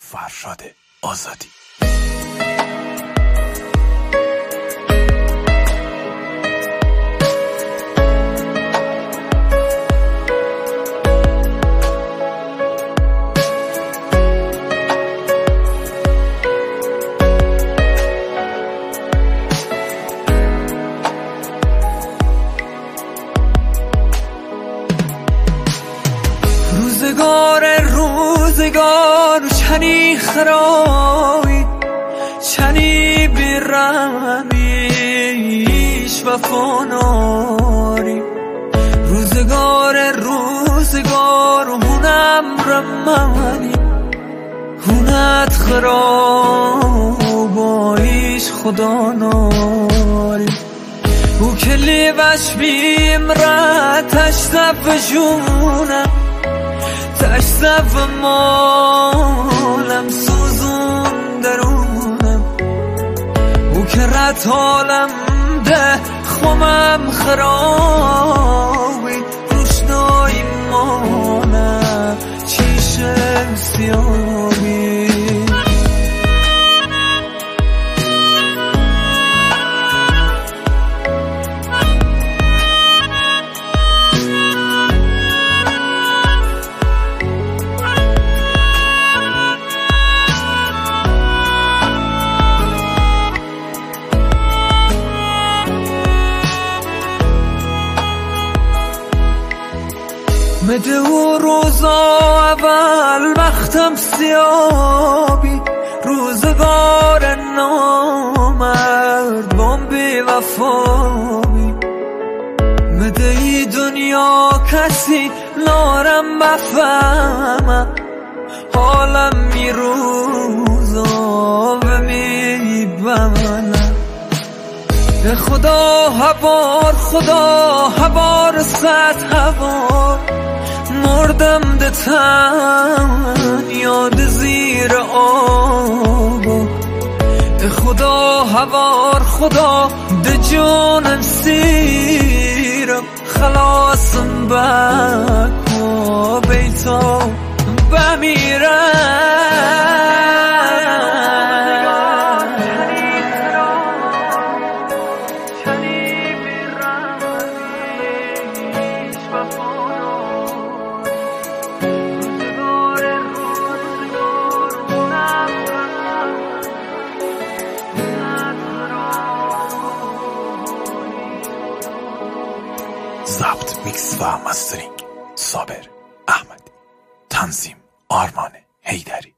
فرشاد آزادی. روزگار چنی خرابی چنی بیرمیش و فاناری روزگار هونم رمانی هونت خرابایش خدا ناری او کلی وش بیمرتش زف جونم تشتف مالم سوزون درونم او که رد حالم ده خمم خرابی روشنایی مالم چیشم سیابی مده و روزا اول وقتم سیابی روزگار نامرد بی وفابی مده ای دنیا کسی نارم بفهمم حالم می روزا و می بمنم به خدا هبار صد هبار مردم ده تن یاد زیر آب به خدا ده جانم سیرم خلاصم بکو بیتا بمیرم ضبط، میکس و مسترینگ صابر احمدی، تنظیم آرمان حیدری.